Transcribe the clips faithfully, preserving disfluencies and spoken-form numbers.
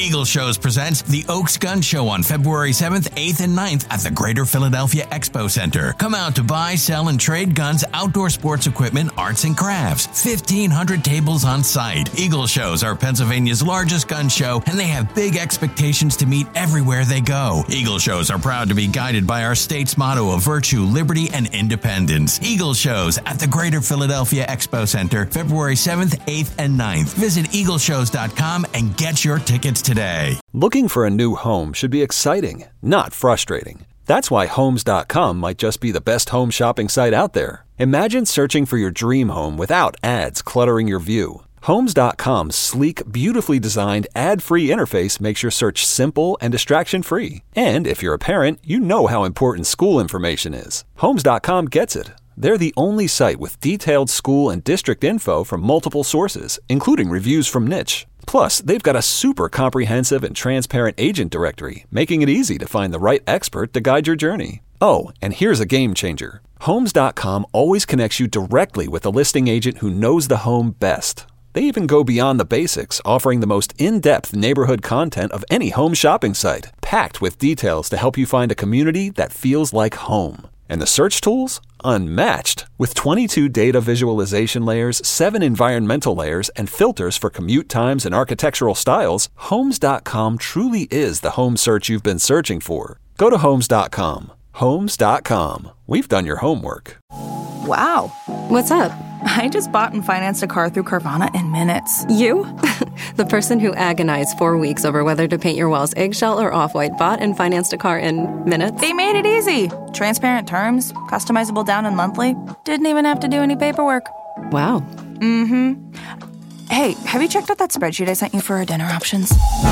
Eagle Shows presents the Oaks Gun Show on February seventh, eighth, and ninth at the Greater Philadelphia Expo Center. Come out to buy, sell, and trade guns, outdoor sports equipment, arts, and crafts. fifteen hundred tables on site. Eagle Shows are Pennsylvania's largest gun show, and they have big expectations to meet everywhere they go. Eagle Shows are proud to be guided by our state's motto of virtue, liberty, and independence. Eagle Shows at the Greater Philadelphia Expo Center, February seventh, eighth, and ninth. Visit eagle shows dot com and get your tickets today. Looking for a new home should be exciting, not frustrating. That's why homes dot com might just be the best home shopping site out there. Imagine searching for your dream home without ads cluttering your view. homes dot com's sleek, beautifully designed, ad-free interface makes your search simple and distraction-free. And if you're a parent, you know how important school information is. homes dot com gets it. They're the only site with detailed school and district info from multiple sources, including reviews from Niche. Plus, they've got a super comprehensive and transparent agent directory, making it easy to find the right expert to guide your journey. Oh, and here's a game changer. homes dot com always connects you directly with a listing agent who knows the home best. They even go beyond the basics, offering the most in-depth neighborhood content of any home shopping site, packed with details to help you find a community that feels like home. And the search tools? Unmatched. With twenty-two data visualization layers, seven environmental layers, and filters for commute times and architectural styles, homes dot com truly is the home search you've been searching for. Go to homes dot com. homes dot com. We've done your homework. Wow. What's up? I just bought and financed a car through Carvana in minutes. You? The person who agonized four weeks over whether to paint your walls eggshell or off-white bought and financed a car in minutes? They made it easy. Transparent terms, customizable down and monthly. Didn't even have to do any paperwork. Wow. Mm-hmm. Hey, have you checked out that spreadsheet I sent you for our dinner options?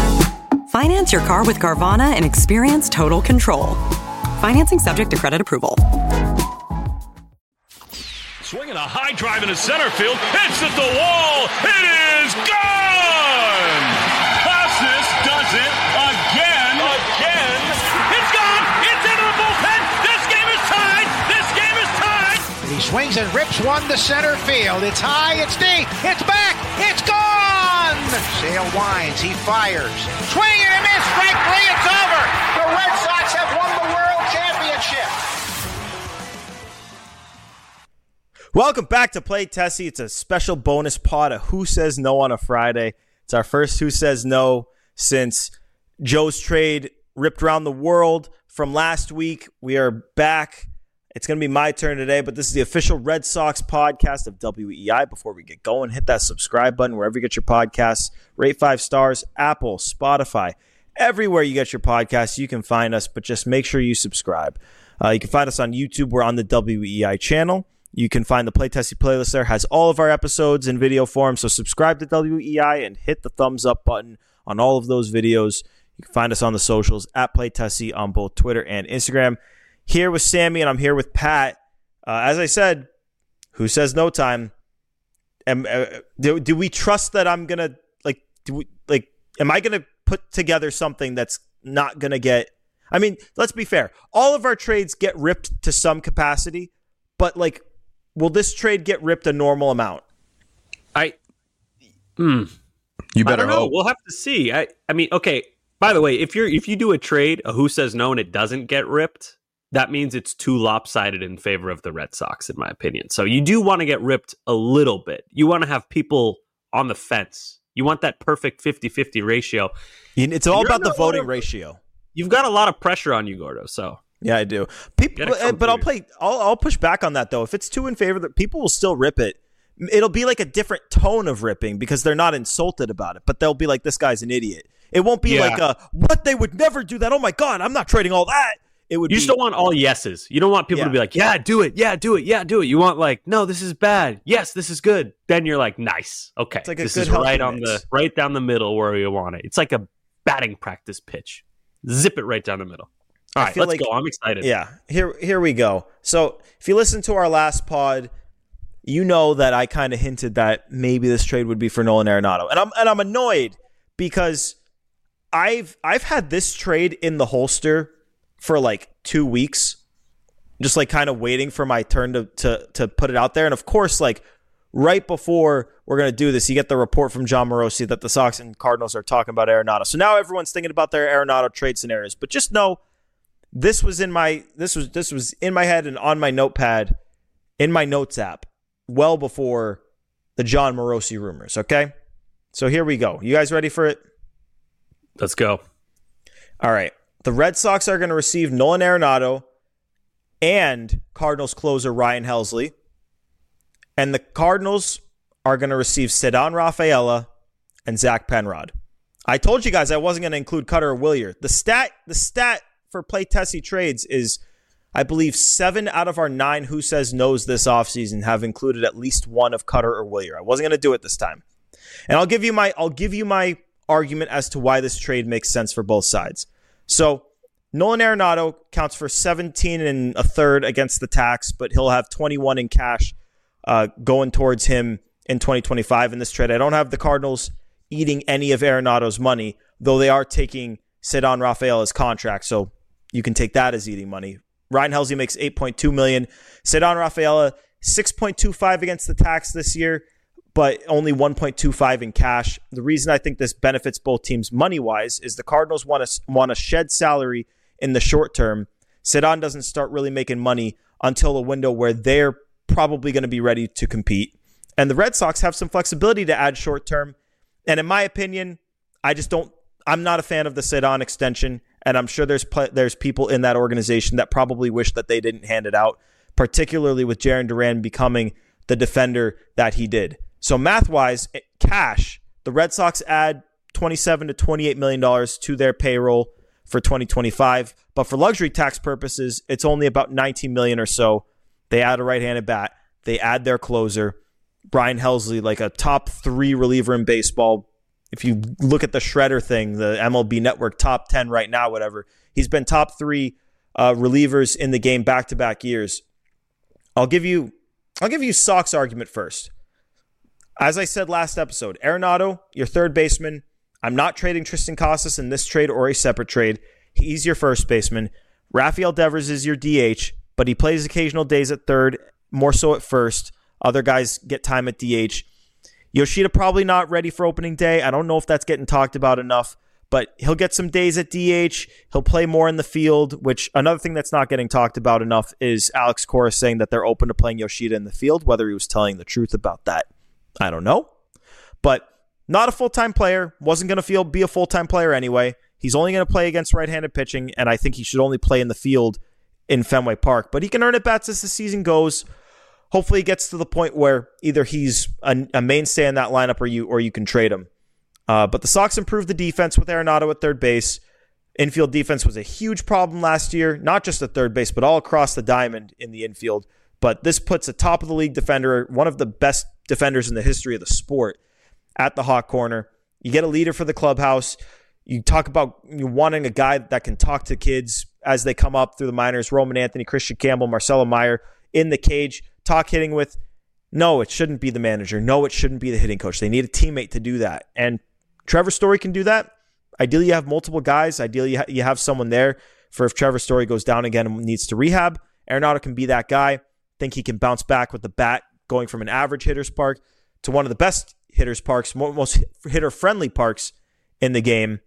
Finance your car with Carvana and experience total control. Financing subject to credit approval. Swinging a high drive into center field. Hits at the wall. It is gone! Costas does it again. Again. It's gone. It's into the bullpen. This game is tied. This game is tied. He swings and rips one to center field. It's high. It's deep. It's back. It's gone! Sale winds. He fires. Swing and a miss. Strike three. It's over. The Red Sox have won the World Championship. Welcome back to Play Tessie. It's a special bonus pod of Who Says No on a Friday. It's our first Who Says No since Joe's trade ripped around the world from last week. We are back. It's going to be my turn today, but this is the official Red Sox podcast of W E I. Before we get going, hit that subscribe button wherever you get your podcasts. Rate five stars, Apple, Spotify, everywhere you get your podcasts. You can find us, but just make sure you subscribe. Uh, you can find us on YouTube. We're on the W E I channel. You can find the Play Tessie playlist there. Has all of our episodes in video form. So subscribe to W E I and hit the thumbs up button on all of those videos. You can find us on the socials at Play Tessie on both Twitter and Instagram. Here with Sammy, and I'm here with Pat. Uh, as I said, Who Says No time? Am, uh, do, do we trust that I'm gonna like? Do we like? Am I gonna put together something that's not gonna get? I mean, let's be fair. All of our trades get ripped to some capacity, but like. Will this trade get ripped a normal amount? I, hmm. You better I don't know. hope. We'll have to see. I, I mean, okay. By the way, if you're if you do a trade, a Who Says No, and it doesn't get ripped, that means it's too lopsided in favor of the Red Sox, in my opinion. So you do want to get ripped a little bit. You want to have people on the fence. You want that perfect fifty-fifty ratio. It's all about the, the voting order, ratio. You've got a lot of pressure on you, Gordo. So. Yeah, I do. People, but I'll play. I'll, I'll push back on that though. If it's two in favor, that people will still rip it. It'll be like a different tone of ripping because they're not insulted about it, but they'll be like, "This guy's an idiot." It won't be yeah. like, a, "What they would never do that." Oh my god, I'm not trading all that. It would. You be, just don't want all yeses. You don't want people yeah. to be like, "Yeah, do it. Yeah, do it. Yeah, do it." You want like, "No, this is bad. Yes, this is good." Then you're like, "Nice. Okay, it's like a this good is right on mix. the right down the middle where you want it." It's like a batting practice pitch. Zip it right down the middle. All right, let's like, go. I'm excited. Yeah, here here we go. So if you listen to our last pod, you know that I kind of hinted that maybe this trade would be for Nolan Arenado. And I'm and I'm annoyed because I've I've had this trade in the holster for like two weeks, just like kind of waiting for my turn to to to put it out there. And of course, like right before we're going to do this, you get the report from John Morosi that the Sox and Cardinals are talking about Arenado. So now everyone's thinking about their Arenado trade scenarios. But just know this was in my this was this was in my head and on my notepad, in my notes app, well before the John Morosi rumors. Okay, so here we go. You guys ready for it? Let's go. All right. The Red Sox are going to receive Nolan Arenado and Cardinals closer Ryan Helsley. And the Cardinals are going to receive Ceddanne Rafaela and Zach Penrod. I told you guys I wasn't going to include Cutter or Willier. The stat, the stat for Play Tessie trades is, I believe, seven out of our nine Who Says No's this offseason have included at least one of Cutter or Willier. I wasn't going to do it this time. And I'll give you my I'll give you my argument as to why this trade makes sense for both sides. So Nolan Arenado counts for seventeen and a third against the tax, but he'll have twenty-one in cash uh, going towards him in twenty twenty-five in this trade. I don't have the Cardinals eating any of Arenado's money, though they are taking Ceddanne Rafaela's contract, so you can take that as eating money. Ryan Helsley makes eight point two million dollars. Ceddanne Rafaela, six point two five against the tax this year, but only one point two five in cash. The reason I think this benefits both teams money-wise is the Cardinals want to want to shed salary in the short term. Ceddanne doesn't start really making money until a window where they're probably going to be ready to compete. And the Red Sox have some flexibility to add short term. And in my opinion, I just don't, I'm not a fan of the Ceddanne extension. And I'm sure there's there's people in that organization that probably wish that they didn't hand it out, particularly with Jarren Duran becoming the defender that he did. So math-wise, cash, the Red Sox add twenty-seven to twenty-eight million dollars to their payroll for twenty twenty-five. But for luxury tax purposes, it's only about nineteen million dollars or so. They add a right-handed bat. They add their closer, Ryan Helsley, like a top three reliever in baseball. If you look at the Shredder thing, the M L B Network top ten right now, whatever, he's been top three uh, relievers in the game back-to-back years. I'll give you, I'll give you Sox argument first. As I said last episode, Arenado, your third baseman. I'm not trading Tristan Casas in this trade or a separate trade. He's your first baseman. Rafael Devers is your D H, but he plays occasional days at third, more so at first. Other guys get time at D H. Yoshida probably not ready for opening day. I don't know if that's getting talked about enough, but he'll get some days at D H. He'll play more in the field, which another thing that's not getting talked about enough is Alex Cora saying that they're open to playing Yoshida in the field. Whether he was telling the truth about that, I don't know. But not a full-time player. Wasn't going to feel be a full-time player anyway. He's only going to play against right-handed pitching, and I think he should only play in the field in Fenway Park. But he can earn at bats as the season goes. Hopefully he gets to the point where either he's a, a mainstay in that lineup or you or you can trade him. Uh, but the Sox improved the defense with Arenado at third base. Infield defense was a huge problem last year, not just at third base, but all across the diamond in the infield. But this puts a top-of-the-league defender, one of the best defenders in the history of the sport, at the hot corner. You get a leader for the clubhouse. You talk about you wanting a guy that can talk to kids as they come up through the minors. Roman Anthony, Christian Campbell, Marcelo Meyer in the cage. Talk hitting with, no, it shouldn't be the manager. No, it shouldn't be the hitting coach. They need a teammate to do that. And Trevor Story can do that. Ideally, you have multiple guys. Ideally, you have someone there for if Trevor Story goes down again and needs to rehab. Arenado can be that guy. Think he can bounce back with the bat, going from an average hitter's park to one of the best hitter's parks, most hitter-friendly parks in the game.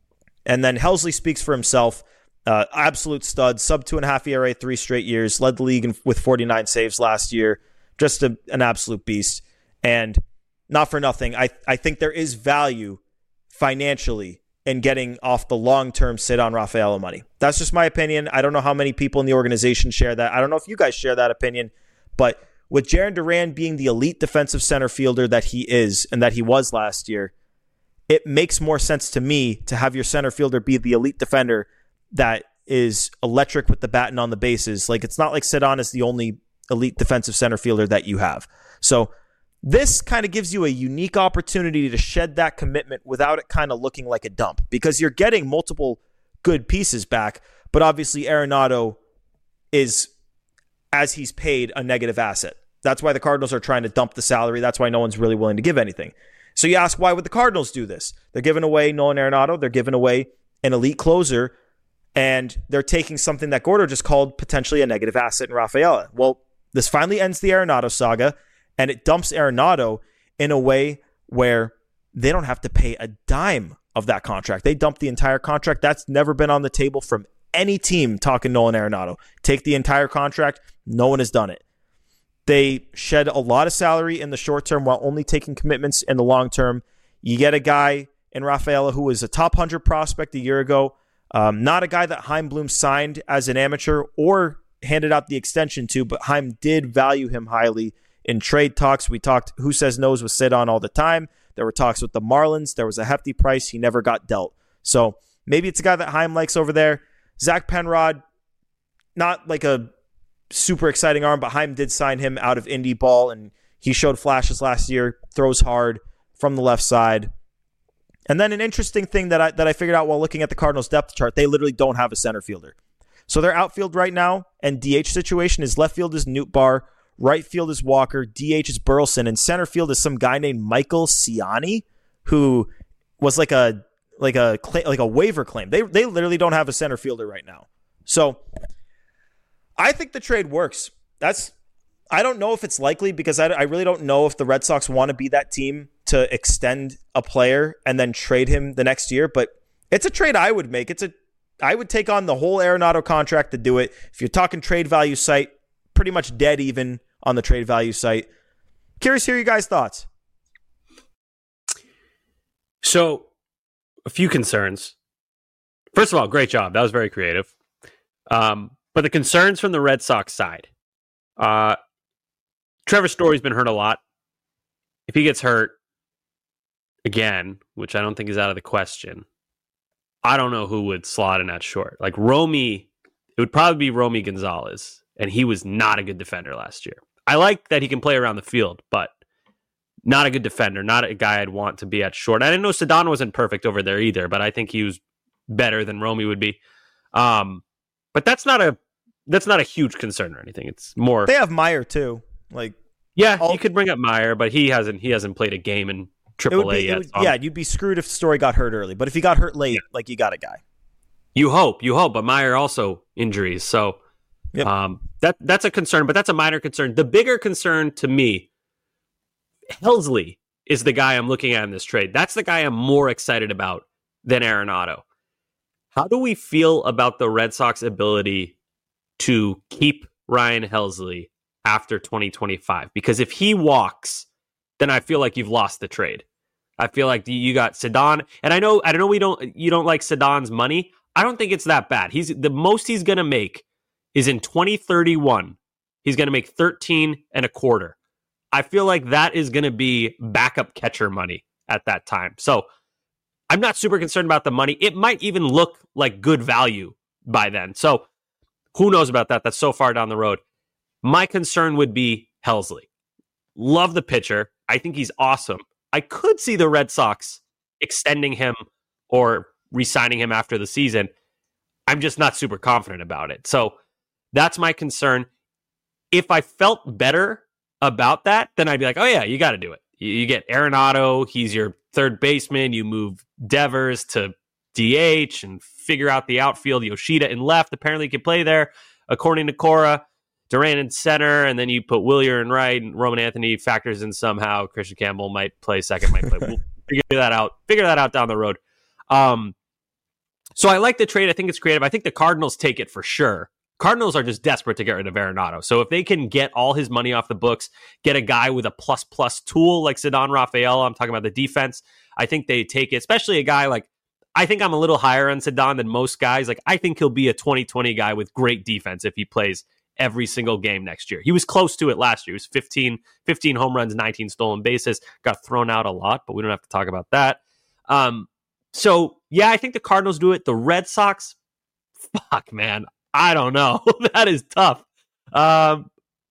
And then Helsley speaks for himself. Uh, absolute stud, sub two and a half E R A, three straight years, led the league in, with forty-nine saves last year. Just a, an absolute beast. And not for nothing, I, I think there is value financially in getting off the long-term Ceddanne Rafaela money. That's just my opinion. I don't know how many people in the organization share that. I don't know if you guys share that opinion. But with Jarren Duran being the elite defensive center fielder that he is and that he was last year, it makes more sense to me to have your center fielder be the elite defender that is electric with the bat and on the bases. Like, it's not like Ceddanne is the only elite defensive center fielder that you have. So this kind of gives you a unique opportunity to shed that commitment without it kind of looking like a dump, because you're getting multiple good pieces back, but obviously Arenado is, as he's paid, a negative asset. That's why the Cardinals are trying to dump the salary. That's why no one's really willing to give anything. So you ask, why would the Cardinals do this? They're giving away Nolan Arenado. They're giving away an elite closer, and they're taking something that Gordo just called potentially a negative asset in Rafaela. Well, this finally ends the Arenado saga, And it dumps Arenado in a way where they don't have to pay a dime of that contract. They dump the entire contract. That's never been on the table from any team talking Nolan Arenado. Take the entire contract. No one has done it. They shed a lot of salary in the short term while only taking commitments in the long term. You get a guy in Rafaela who was a top one hundred prospect a year ago. Um, not a guy that Chaim Bloom signed as an amateur or handed out the extension to, but Chaim did value him highly in trade talks. We talked, who says no's with Ceddanne all the time. There were talks with the Marlins. There was a hefty price. He never got dealt. So maybe it's a guy that Chaim likes over there. Zach Penrod, not like a super exciting arm, but Chaim did sign him out of indie ball, and he showed flashes last year, throws hard from the left side. And then an interesting thing that I that I figured out while looking at the Cardinals depth chart, they literally don't have a center fielder. So their outfield right now and D H situation is left field is Nootbaar, right field is Walker, D H is Burleson, and center field is some guy named Michael Ciani, who was like a like a like a waiver claim. They they literally don't have a center fielder right now. So I think the trade works. That's I don't know if it's likely because I, I really don't know if the Red Sox want to be that team to extend a player and then trade him the next year. But it's a trade I would make. It's a I would take on the whole Arenado contract to do it. If you're talking trade value site, pretty much dead even on the trade value site. Curious to hear you guys' thoughts. So, a few concerns. First of all, great job. That was very creative. Um, but the concerns from the Red Sox side. Uh, Trevor Story's been hurt a lot. If he gets hurt again, which I don't think is out of the question, I don't know who would slot in at short. Like Romy, it would probably be Romy Gonzalez, and he was not a good defender last year. I like that he can play around the field, but not a good defender, not a guy I'd want to be at short. I didn't know Ceddanne wasn't perfect over there either, but I think he was better than Romy would be. Um, but that's not a that's not a huge concern or anything. It's more they have Meyer too. Like yeah, all, you could bring up Meyer, but he hasn't he hasn't played a game in triple A yet. Would, yeah, you'd be screwed if Story got hurt early. But if he got hurt late, yeah. like you got a guy. You hope, you hope, but Meyer also injuries, so yep. um, that that's a concern, but that's a minor concern. The bigger concern to me, Helsley is the guy I'm looking at in this trade. That's the guy I'm more excited about than Arenado. How do we feel about the Red Sox ability to keep Ryan Helsley after twenty twenty-five? Because if he walks, then I feel like you've lost the trade. I feel like you got Ceddanne, and I know I don't know we don't you don't like Ceddanne's money. I don't think it's that bad. He's the most he's going to make is in twenty thirty-one. He's going to make thirteen and a quarter. I feel like that is going to be backup catcher money at that time. So I'm not super concerned about the money. It might even look like good value by then. So who knows about that? That's so far down the road. My concern would be Helsley. Love the pitcher. I think he's awesome. I could see the Red Sox extending him or re-signing him after the season. I'm just not super confident about it. So that's my concern. If I felt better about that, then I'd be like, oh yeah, you got to do it. You, you get Arenado. He's your third baseman. You move Devers to D H and figure out the outfield. Yoshida in left. Apparently he can play there, according to Cora. Duran in center, and then you put Willier in right, and Roman Anthony factors in somehow. Christian Campbell might play second, might play. We'll figure that out. Figure that out down the road. Um, so I like the trade. I think it's creative. I think the Cardinals take it for sure. Cardinals are just desperate to get rid of Arenado. So if they can get all his money off the books, get a guy with a plus-plus tool like Ceddanne Rafaela, I'm talking about the defense, I think they take it, especially a guy like, I think I'm a little higher on Ceddanne than most guys. Like I think he'll be a twenty twenty guy with great defense if he plays every single game next year. He was close to it last year. He was fifteen, fifteen home runs, nineteen stolen bases, got thrown out a lot, but we don't have to talk about that. Um, so yeah, I think the Cardinals do it. The Red Sox, fuck man, I don't know. That is tough. Um,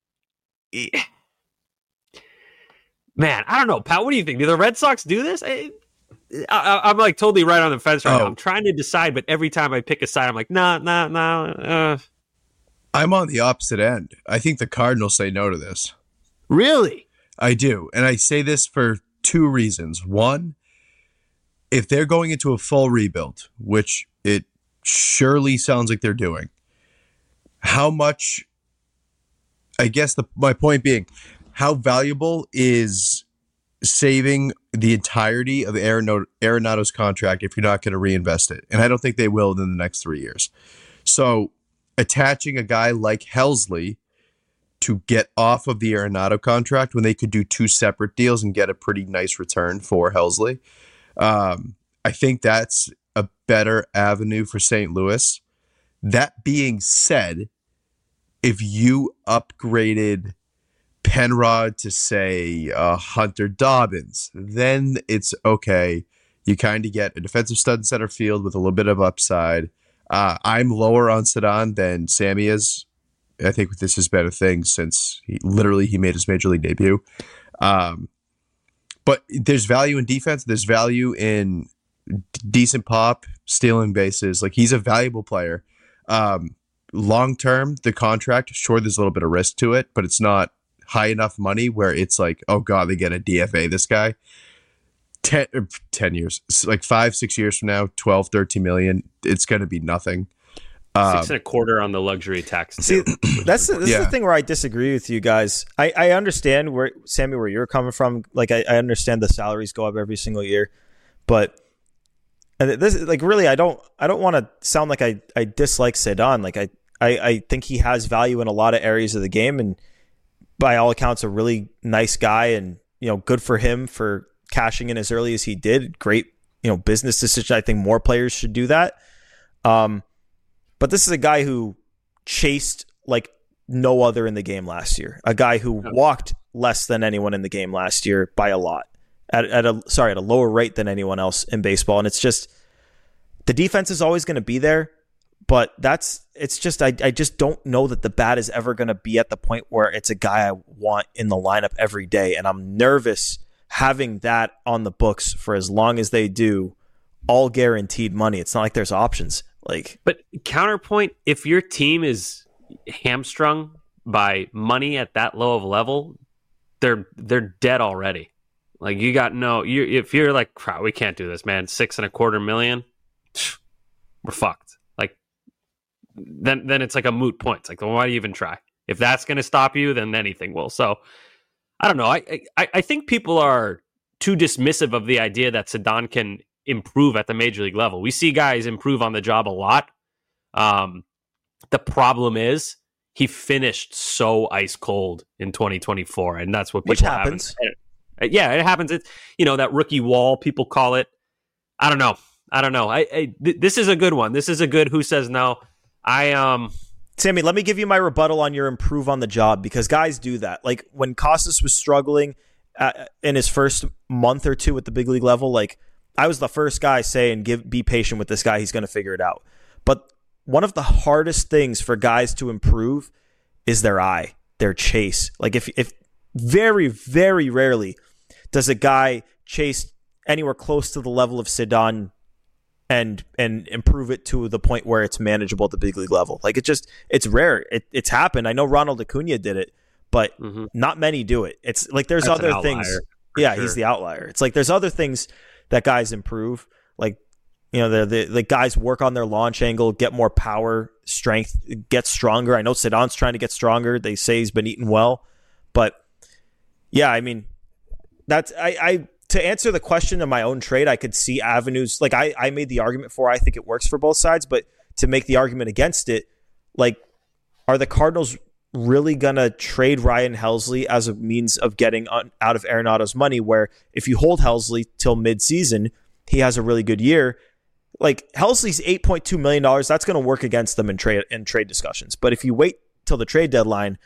man, I don't know. Pat, what do you think? Do the Red Sox do this? I, I, I'm like totally right on the fence right oh. now. I'm trying to decide, but every time I pick a side, I'm like, nah, nah, nah, uh, I'm on the opposite end. I think the Cardinals say no to this. Really? I do. And I say this for two reasons. One, if they're going into a full rebuild, which it surely sounds like they're doing, how much, I guess the my point being, how valuable is saving the entirety of Arenado's contract if you're not going to reinvest it? And I don't think they will in the next three years. So attaching a guy like Helsley to get off of the Arenado contract when they could do two separate deals and get a pretty nice return for Helsley, um, I think that's a better avenue for Saint Louis. That being said, if you upgraded Penrod to, say, uh, Hunter Dobbins, then it's okay. You kind of get a defensive stud in center field with a little bit of upside. Uh, I'm lower on Sedan than Sammy is. I think this has been a thing since he, literally he made his major league debut. Um, but there's value in defense. There's value in d- decent pop, stealing bases. Like, he's a valuable player. Um, long term, the contract, sure, there's a little bit of risk to it, but it's not high enough money where it's like, oh God, they get a D F A this guy. ten, ten years, like five, six years from now, twelve, thirteen million, it's going to be nothing. Um, Six and a quarter on the luxury tax. See, that's the, this yeah. is the thing where I disagree with you guys. I, I understand where, Sammy, where you're coming from. Like, I, I understand the salaries go up every single year, but this, like, really, I don't, I don't want to sound like I, I dislike Sedan. Like, I, I, I think he has value in a lot of areas of the game, and by all accounts, a really nice guy, and, you know, good for him for cashing in as early as he did. Great, you know, business decision. I think more players should do that. Um, but this is a guy who chased like no other in the game last year. A guy who walked less than anyone in the game last year by a lot. At, at a sorry, at a lower rate than anyone else in baseball. And it's just, the defense is always going to be there, but that's it's just I I just don't know that the bat is ever going to be at the point where it's a guy I want in the lineup every day. And I'm nervous having that on the books for as long as they do, all guaranteed money. It's not like there's options. Like, but counterpoint, if your team is hamstrung by money at that low of a level, they're they're dead already. Like, you got no, you if you're like, crap, we can't do this, man. Six and a quarter million, we're fucked. Like, then then it's like a moot point. It's like, well, why do you even try? If that's going to stop you, then anything will. So, I don't know. I, I I think people are too dismissive of the idea that Sedan can improve at the major league level. We see guys improve on the job a lot. Um, the problem is he finished so ice cold in twenty twenty-four, and that's what people Which happens. Haven't. Yeah, it happens. It's, you know, that rookie wall, people call it. I don't know. I don't know. I, I th- this is a good one. This is a good who says no. I um. Sammy, let me give you my rebuttal on your improve on the job, because guys do that. Like, when Costas was struggling uh, in his first month or two at the big league level, like, I was the first guy saying, "Give, be patient with this guy. He's going to figure it out." But one of the hardest things for guys to improve is their eye, their chase. Like, if if very, very rarely does a guy chase anywhere close to the level of Sedan and and improve it to the point where it's manageable at the big league level. Like, it just, it's rare. It, it's happened. I know Ronald Acuna did it, but mm-hmm. not many do it. It's like, there's That's other things. Yeah, sure. He's the outlier. It's like, there's other things that guys improve. Like, you know, the, the the guys work on their launch angle, get more power, strength, get stronger. I know Sedan's trying to get stronger. They say he's been eating well, but yeah, I mean, that's I, I to answer the question of my own trade, I could see avenues. Like, I, I made the argument for, I think it works for both sides, but to make the argument against it, like, are the Cardinals really gonna trade Ryan Helsley as a means of getting on, out of Arenado's money, where if you hold Helsley till midseason, he has a really good year? Like, Helsley's eight point two million dollars, that's going to work against them in trade in trade discussions. But if you wait till the trade deadline,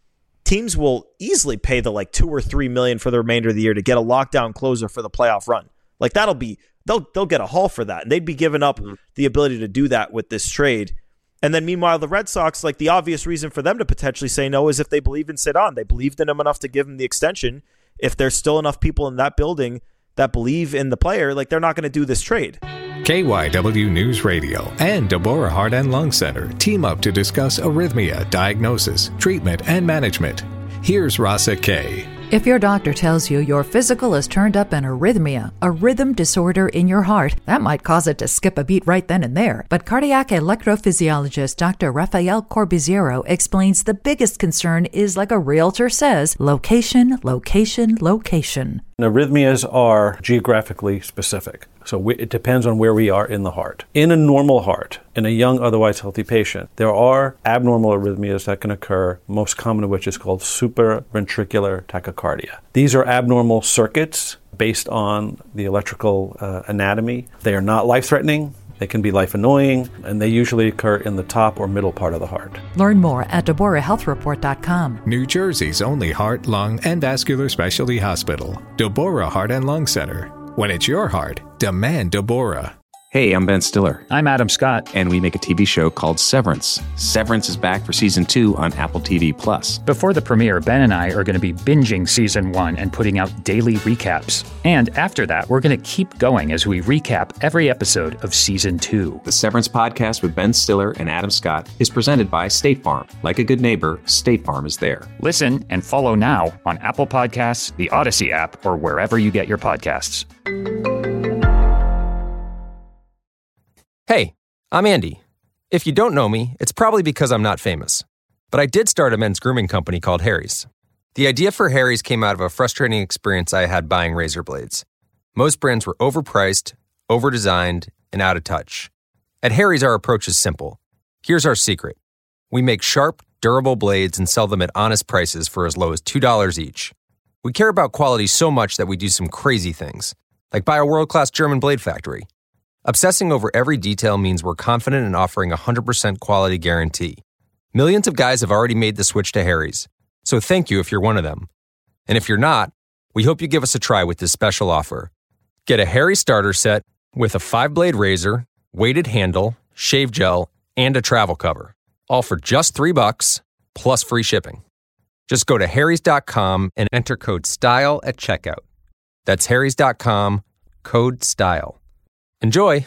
teams will easily pay the like two or three million for the remainder of the year to get a lockdown closer for the playoff run. Like, that'll be they'll they'll get a haul for that, and they'd be giving up mm-hmm. the ability to do that with this trade. And then meanwhile, the Red Sox, like, the obvious reason for them to potentially say no is if they believe in Sedan. They believed in him enough to give him the extension. If there's still enough people in that building that believe in the player, like, they're not going to do this trade. K Y W News Radio and Deborah Heart and Lung Center team up to discuss arrhythmia, diagnosis, treatment, and management. Here's Rasa K. If your doctor tells you your physical has turned up an arrhythmia, a rhythm disorder in your heart, that might cause it to skip a beat right then and there. But cardiac electrophysiologist Doctor Rafael Corbiziero explains the biggest concern is, like a realtor says, location, location, location. Arrhythmias are geographically specific, so we, it depends on where we are in the heart. In a normal heart, in a young, otherwise healthy patient, there are abnormal arrhythmias that can occur, most common of which is called supraventricular tachycardia. These are abnormal circuits based on the electrical uh, anatomy. They are not life-threatening. They can be life-annoying, and they usually occur in the top or middle part of the heart. Learn more at Deborah Health Report dot com. New Jersey's only heart, lung, and vascular specialty hospital, Deborah Heart and Lung Center. When it's your heart, demand Deborah. Hey, I'm Ben Stiller. I'm Adam Scott. And we make a T V show called Severance. Severance is back for season two on Apple T V Plus. Before the premiere, Ben and I are going to be binging season one and putting out daily recaps. And after that, we're going to keep going as we recap every episode of season two. The Severance podcast with Ben Stiller and Adam Scott is presented by State Farm. Like a good neighbor, State Farm is there. Listen and follow now on Apple Podcasts, the Odyssey app, or wherever you get your podcasts. Hey, I'm Andy. If you don't know me, it's probably because I'm not famous. But I did start a men's grooming company called Harry's. The idea for Harry's came out of a frustrating experience I had buying razor blades. Most brands were overpriced, overdesigned, and out of touch. At Harry's, our approach is simple. Here's our secret. We make sharp, durable blades and sell them at honest prices for as low as two dollars each. We care about quality so much that we do some crazy things, like buy a world-class German blade factory. Obsessing over every detail means we're confident in offering a one hundred percent quality guarantee. Millions of guys have already made the switch to Harry's, so thank you if you're one of them. And if you're not, we hope you give us a try with this special offer. Get a Harry's starter set with a five-blade razor, weighted handle, shave gel, and a travel cover, all for just three bucks, plus free shipping. Just go to harrys dot com and enter code STYLE at checkout. That's harrys dot com, code STYLE. Enjoy.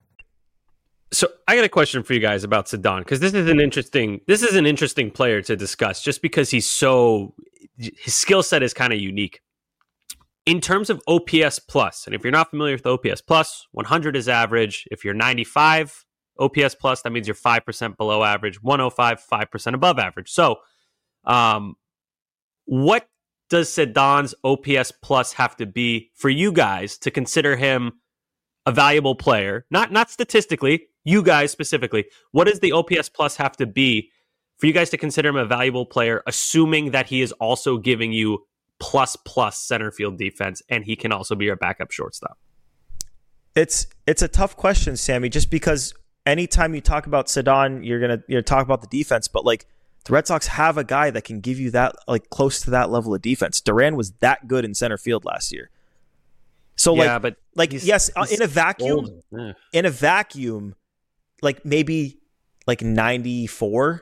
So I got a question for you guys about Ceddanne, because this is an interesting this is an interesting player to discuss just because he's so his skill set is kind of unique. In terms of O P S plus, and if you're not familiar with O P S plus, one hundred is average. If you're ninety-five O P S plus, that means you're five percent below average. one oh five, five percent above average. So um, what does Ceddanne's O P S plus have to be for you guys to consider him a valuable player? Not not statistically, you guys specifically. What does the O P S plus have to be for you guys to consider him a valuable player, assuming that he is also giving you plus plus center field defense and he can also be your backup shortstop? It's it's a tough question, Sammy, just because anytime you talk about Ceddanne, you're gonna you're talk about the defense, but like the Red Sox have a guy that can give you that, like, close to that level of defense. Duran was that good in center field last year. So yeah, like, but like he's, yes, he's in a vacuum, yeah. in a vacuum, like maybe like ninety-four.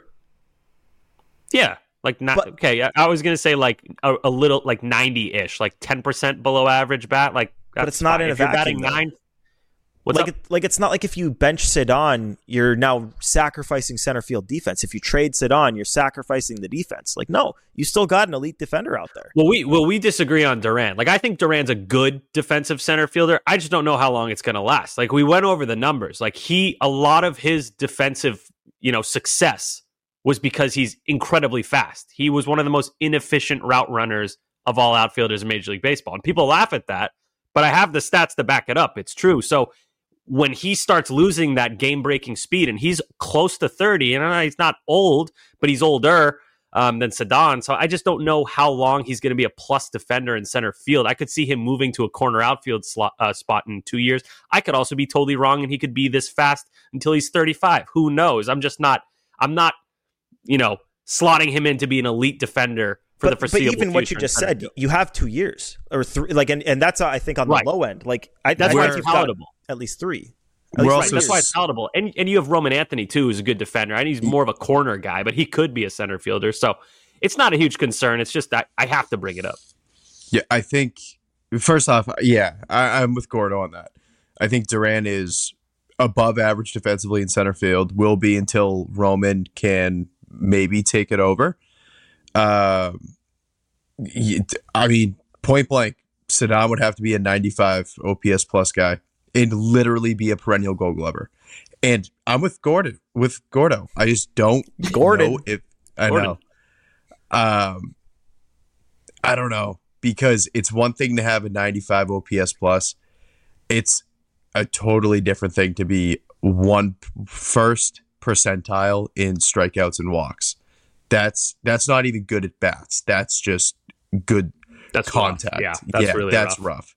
Yeah, like not but, okay. I, I was gonna say like a, a little like ninety-ish, like ten percent below average bat. Like, but it's not fine. in a if vacuum. You're batting nine. What's like, it, like it's not like if you bench Ceddanne, you're now sacrificing center field defense. If you trade Ceddanne, you're sacrificing the defense. Like, no, you still got an elite defender out there. Well, we well we disagree on Duran. Like, I think Duran's a good defensive center fielder. I just don't know how long it's going to last. Like, we went over the numbers. Like, he a lot of his defensive, you know, success was because he's incredibly fast. He was one of the most inefficient route runners of all outfielders in Major League Baseball, and people laugh at that. But I have the stats to back it up. It's true. So when he starts losing that game-breaking speed, and he's close to thirty, and he's not old, but he's older um, than Ceddanne, so I just don't know how long he's going to be a plus defender in center field. I could see him moving to a corner outfield slot, uh, spot in two years. I could also be totally wrong, and he could be this fast until he's thirty-five. Who knows? I'm just not, I'm not, you know, slotting him in to be an elite defender for but, the foreseeable But even what you just said, field. you have two years or three, like, and, and that's uh, I think on the right. low end. Like, I, that's I why it's palatable. At least three. At least right. That's why it's palatable. And and you have Roman Anthony too, who's a good defender. And he's more of a corner guy, but he could be a center fielder. So it's not a huge concern. It's just that I have to bring it up. Yeah, I think first off, yeah, I, I'm with Gordo on that. I think Duran is above average defensively in center field. Will be until Roman can maybe take it over. Um, I mean, point blank, Saddam would have to be a ninety-five O P S plus guy and literally be a perennial Gold Glover. And I'm with Gordon, with Gordo. I just don't Gordon. know if I Gordon. know. Um, I don't know, because it's one thing to have a ninety-five O P S plus. It's a totally different thing to be one first percentile in strikeouts and walks. That's that's not even good at bats. That's just good that's contact. Rough. Yeah, that's yeah, really that's rough. rough.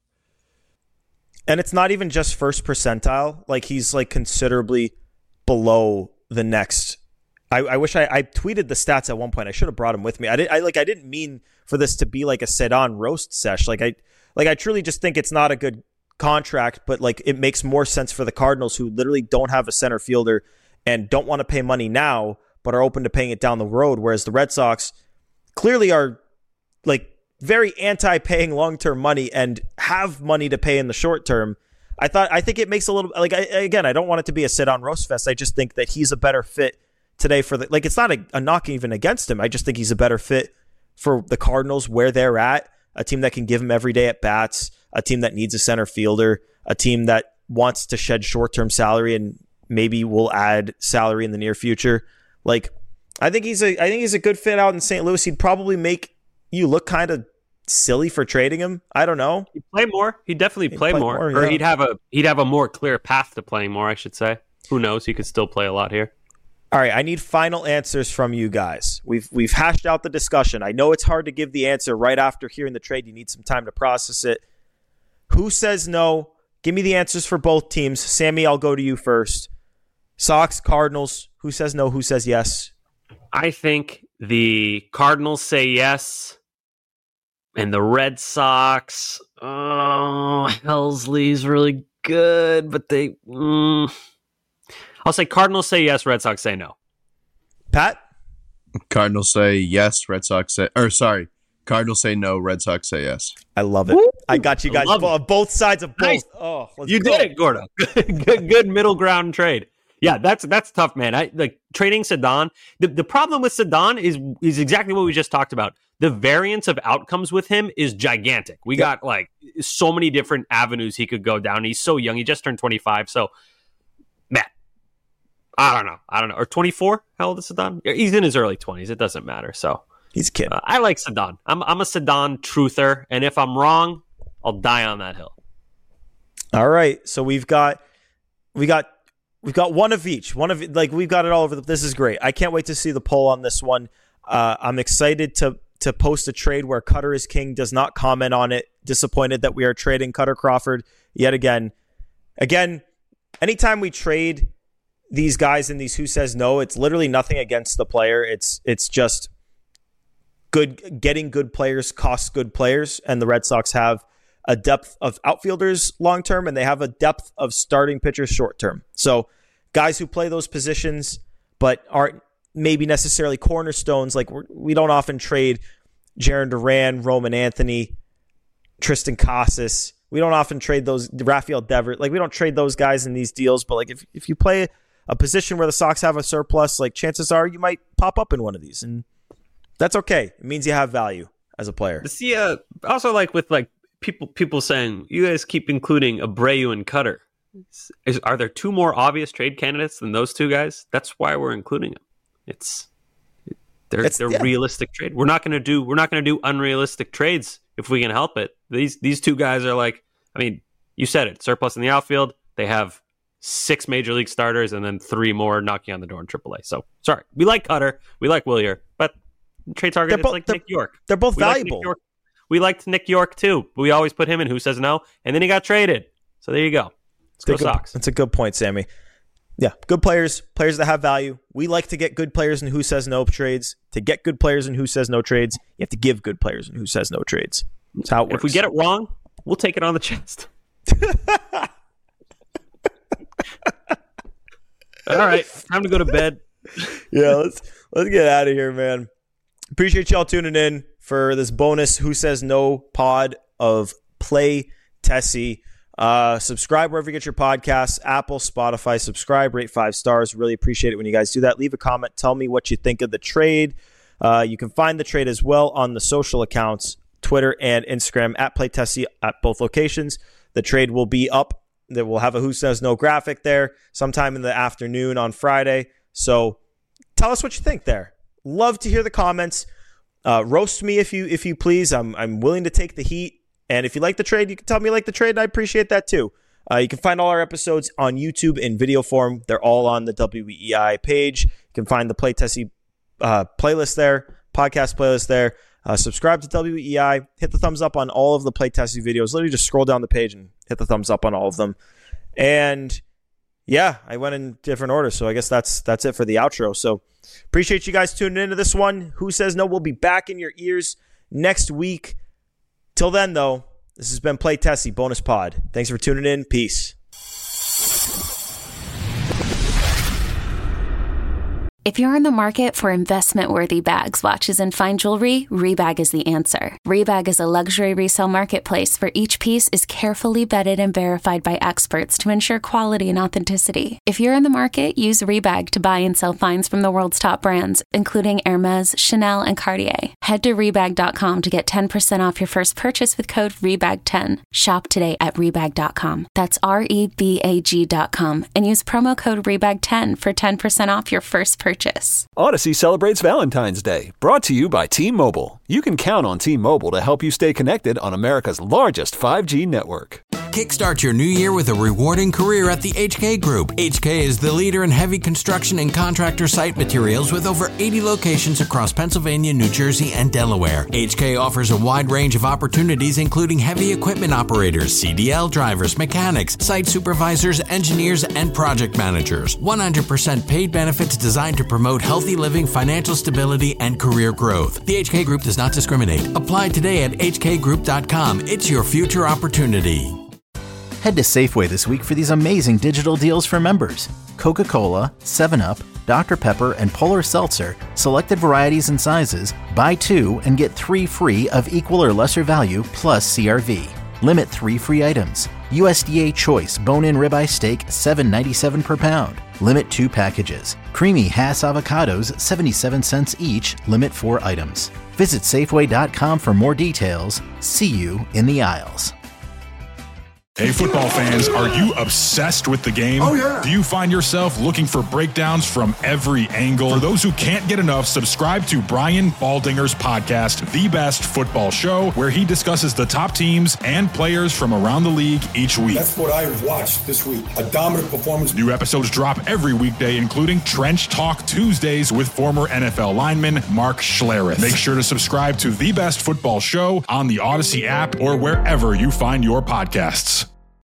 And it's not even just first percentile. Like, he's like considerably below the next. I, I wish I, I tweeted the stats at one point. I should have brought him with me. I didn't. I like. I didn't mean for this to be like a Cedon roast sesh. Like I, like I truly just think it's not a good contract. But like, it makes more sense for the Cardinals, who literally don't have a center fielder and don't want to pay money now, but are open to paying it down the road. Whereas the Red Sox clearly are like very anti-paying long-term money and have money to pay in the short term. I thought, I think it makes a little, like, I, again, I don't want it to be a sit on roast fest. I just think that he's a better fit today for the, like, it's not a, a knock even against him. I just think he's a better fit for the Cardinals where they're at, a team that can give him every day at bats, a team that needs a center fielder, a team that wants to shed short-term salary and maybe will add salary in the near future. Like, I think he's a, I think he's a good fit out in Saint Louis. He'd probably make you look kind of silly for trading him. I don't know. He'd play more. He'd definitely He'd play, play more, more, or yeah. he'd have a he'd have a more clear path to playing more. I should say. Who knows? He could still play a lot here. All right, I need final answers from you guys. We've we've hashed out the discussion. I know it's hard to give the answer right after hearing the trade. You need some time to process it. Who says no? Give me the answers for both teams. Sammy, I'll go to you first. Sox, Cardinals. Who says no? Who says yes? I think the Cardinals say yes, and the Red Sox. Oh, Helsley's really good, but they. Mm, I'll say Cardinals say yes, Red Sox say no. Pat? Cardinals say yes, Red Sox say, or sorry, Cardinals say no, Red Sox say yes. I love it. Woo! I got you guys on both sides of both. Nice. Oh, let's you go. did it, Gordo. good, good middle ground trade. Yeah, that's that's tough, man. I like trading Cedon. The the problem with Cedon is is exactly what we just talked about. The variance of outcomes with him is gigantic. We Yep. got like so many different avenues he could go down. He's so young. He just turned twenty-five. So, man, I don't know. I don't know. Or twenty-four? How old is Cedon? He's in his early twenties. It doesn't matter. So he's a kid. Uh, I like Cedon. I'm I'm a Cedon truther, and if I'm wrong, I'll die on that hill. All right, so we've got we got we've got one of each. One of like we've got it all over. The, this is great. I can't wait to see the poll on this one. Uh, I'm excited to to post a trade where Cutter is king. Does not comment on it. Disappointed that we are trading Cutter Crawford yet again. Again, anytime we trade these guys in these who says no, it's literally nothing against the player. It's it's just good. Getting good players costs good players, and the Red Sox have a depth of outfielders long term, and they have a depth of starting pitchers short term. So guys who play those positions but aren't maybe necessarily cornerstones, like we're, we don't often trade Jarren Duran, Roman Anthony, Tristan Casas. We don't often trade those, Rafael Devers. Like we don't trade those guys in these deals. But like if if you play a position where the Sox have a surplus, like chances are you might pop up in one of these, and that's okay. It means you have value as a player. See, uh, also like with like people people saying you guys keep including Abreu and Cutter. Is, are there two more obvious trade candidates than those two guys? That's why we're including them. It's they're It's- they're yeah. realistic trade. We're not going to do we're not going to do unrealistic trades if we can help it. These these two guys are like, I mean, you said it, surplus in the outfield. They have six major league starters and then three more knocking on the door in triple A. So sorry, we like Cutter, we like Willier, but trade target They're is both- like they're- Nick York. They're both We like Nick valuable. York. We liked Nick York too. But we always put him in who says no, and then he got traded. So there you go. Let's go That's a good- Sox. That's a good point, Sammy. Yeah, good players, players that have value. We like to get good players in who says no trades. To get good players in who says no trades, you have to give good players in who says no trades. That's how it works. If we get it wrong, we'll take it on the chest. All right, time to go to bed. yeah, let's let's get out of here, man. Appreciate y'all tuning in for this bonus Who Says No pod of Play Tessie. Uh, subscribe wherever you get your podcasts, Apple, Spotify. Subscribe, rate five stars. Really appreciate it when you guys do that. Leave a comment. Tell me what you think of the trade. Uh, you can find the trade as well on the social accounts, Twitter and Instagram, at PlayTessie at both locations. The trade will be up. That we'll have a Who Says No graphic there sometime in the afternoon on Friday. So tell us what you think there. Love to hear the comments. Uh, roast me if you if you please. I'm I'm willing to take the heat. And if you like the trade, you can tell me you like the trade, and I appreciate that too. Uh, you can find all our episodes on YouTube in video form. They're all on the W E I page. You can find the Play Tessie uh, playlist there, podcast playlist there. Uh, subscribe to W E I. Hit the thumbs up on all of the Play Tessie videos. Literally just scroll down the page and hit the thumbs up on all of them. And yeah, I went in different order, so I guess that's that's it for the outro. So appreciate you guys tuning into this one. Who Says No will be back in your ears next week. Till then, though, this has been Play Tessie Bonus Pod. Thanks for tuning in. Peace. If you're in the market for investment-worthy bags, watches, and fine jewelry, Rebag is the answer. Rebag is a luxury resale marketplace where each piece is carefully vetted and verified by experts to ensure quality and authenticity. If you're in the market, use Rebag to buy and sell finds from the world's top brands, including Hermes, Chanel, and Cartier. Head to Rebag dot com to get ten percent off your first purchase with code Rebag ten. Shop today at Rebag dot com. That's R E B A G dot com. And use promo code Rebag ten for ten percent off your first purchase. Odyssey celebrates Valentine's Day, brought to you by T-Mobile. You can count on T-Mobile to help you stay connected on America's largest five G network. Kickstart your new year with a rewarding career at the H K Group. H K is the leader in heavy construction and contractor site materials with over eighty locations across Pennsylvania, New Jersey, and Delaware. H K offers a wide range of opportunities, including heavy equipment operators, C D L drivers, mechanics, site supervisors, engineers, and project managers. one hundred percent paid benefits designed to promote healthy living, financial stability, and career growth. The H K Group does not discriminate. Apply today at H K group dot com. It's your future opportunity. Head to Safeway this week for these amazing digital deals for members. Coca-Cola, seven up, Doctor Pepper, and Polar Seltzer, selected varieties and sizes, buy two and get three free of equal or lesser value plus C R V. Limit three free items. U S D A Choice bone-in ribeye steak, seven ninety-seven per pound. Limit two packages. Creamy Hass avocados, seventy-seven cents each. Limit four items. Visit Safeway dot com for more details. See you in the aisles. Hey, football fans, are you obsessed with the game? Oh, yeah. Do you find yourself looking for breakdowns from every angle? For those who can't get enough, subscribe to Brian Baldinger's podcast, The Best Football Show, where he discusses the top teams and players from around the league each week. That's what I watched this week. A dominant performance. New episodes drop every weekday, including Trench Talk Tuesdays with former N F L lineman Mark Schlereth. Make sure to subscribe to The Best Football Show on the Odyssey app or wherever you find your podcasts.